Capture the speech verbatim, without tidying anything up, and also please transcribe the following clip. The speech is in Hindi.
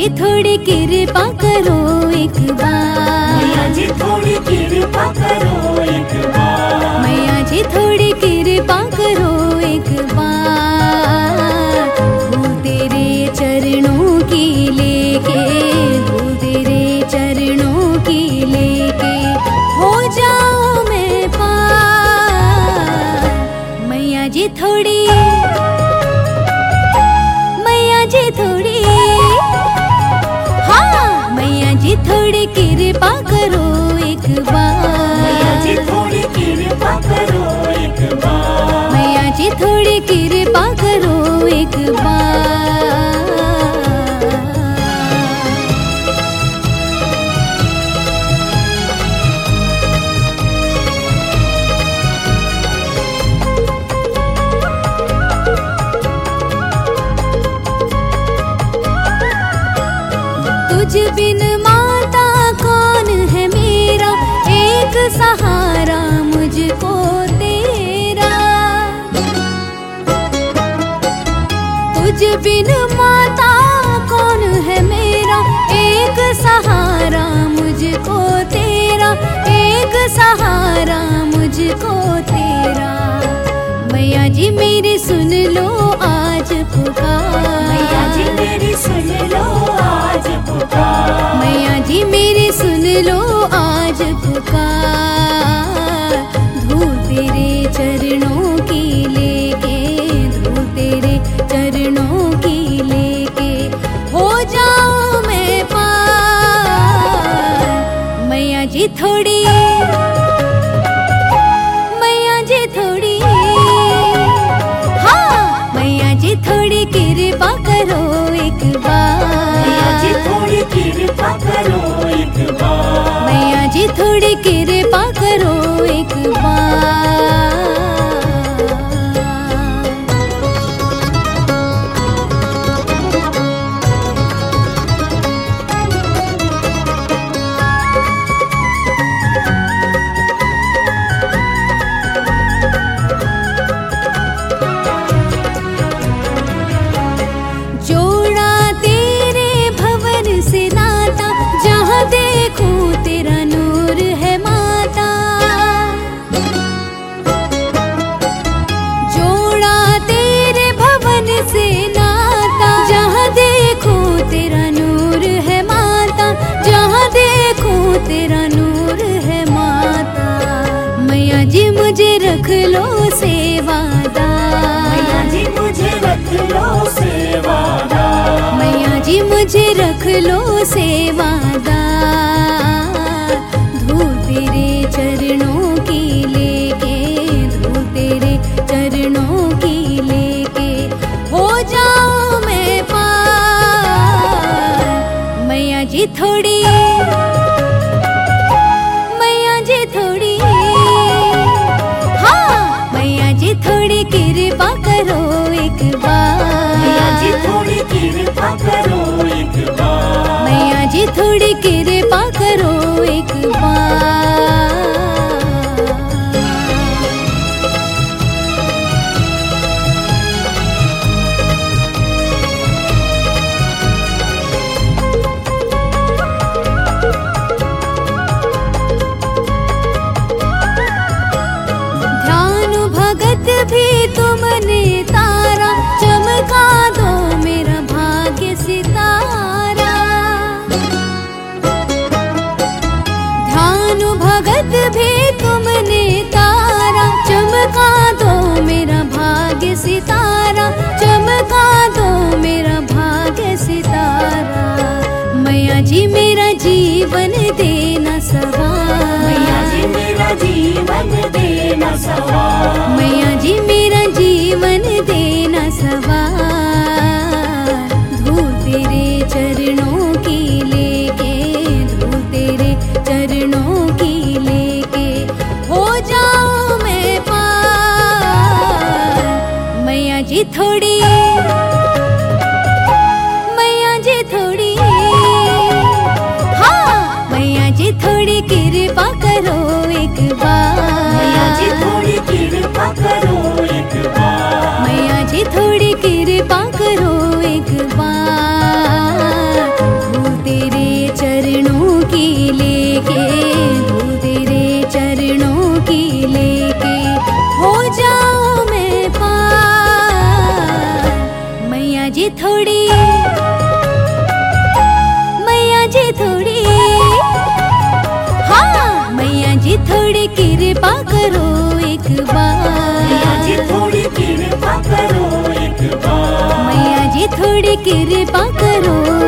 जी थोड़ी कृपा करो एक बार, मैया जी थोड़ी कृपा करो एक बार, मैया जी थोड़ी कृपा करो एक बार। धूल तेरे चरणों की लेके, धूल तेरे चरणों की लेके हो जाओ मैं पार। मैया जी थोड़ी, मैया जी थोड़ी, हाँ मैया जी थोड़ी कृपा करो एक बार, मैया जी थोड़ी कृपा करो एक बार, मैया जी थोड़ी कृपा करो एक बार। तुझ बिन माता कौन है मेरा, एक सहारा मुझको तेरा। तुझ बिन माता कौन है मेरा, एक सहारा मुझको तेरा, एक सहारा मुझको तेरा। मैया जी मेरी सुन लो आज पुकार, मैया जी मेरी सुन लो आज पुकार, मैया जी मेरी सुन लो आज पुकार। धूल तेरे चरणों की लेके, धूल तेरे चरणों की लेके हो जाओ मैं पार। मैया जी थोड़ी, मैया जी थोड़ी, हाँ मैया जी थोड़ी कृपा करो एक बार, मैया जी थोड़ी कृपा करो एक बार, मैया जी थोड़ी कृपा करो एक बार। जोड़ा तेरे भवन से नाता, जहाँ देखूं तेरा नूर है माता। जोड़ा तेरे भवन से नाता, जहाँ देखूं तेरा नूर है माता, जहाँ देखूं तेरा नूर है माता। मैया जी मुझे रख लो सेवादार, मैया जी मुझे रख लो सेवादार, मैया जी मुझे रख लो सेवादार। धूल तेरे चरणों की लेके, धूल तेरे चरणों की लेके हो जाओ मैं पार। मैया जी थोड़ी, मैया जी थोड़ी, हाँ मैया जी थोड़ी कृपा करो एक बार, मैया जी थोड़ी कृपा करो एक बार, मैया जी थोड़ी कृपा करो एक बार। ध्यान भगत भी तुमने तारा, चमका दो मेरा भाग्य सितारा। ध्यान भगत भी तुमने तारा, चमका दो मेरा भाग्य सितारा, चमका दो मेरा भाग्य सितारा। मैया जी मेरा जीवन देना सवार, मैया जी मेरा जीवन देना सवार, मैया जी मेरा जीवन देना सवार। धूल तेरे चरणों की लेके, धूल तेरे चरणों की लेके हो जाओ मैं पार। मैया जी थोड़ी, मैया जी थोड़ी, हाँ मैया जी थोड़ी कृपा करो एक बार, मैया जी थोड़ी कृपा करो एक बार, मैया जी थोड़ी कृपा जी थोड़ी, मैया जी थोड़ी, हाँ मैया जी थोड़ी कृपा करो एक बार, मैया जी थोड़ी कृपा करो एक बार, मैया जी थोड़ी कृपा करो